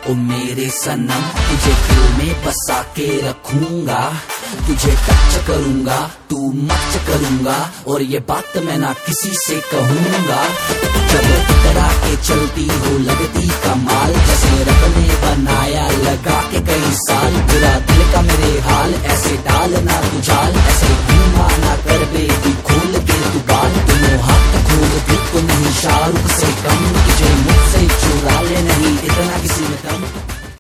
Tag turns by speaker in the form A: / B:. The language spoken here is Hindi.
A: ओ मेरे सनम तुझे दिल में बसा के रखूंगा, तुझे टच करूंगा, तू मच करूंगा, और ये बात मैं ना किसी से कहूंगा। जब टकरा के चलती हो लगती कमाल, जैसे रब ने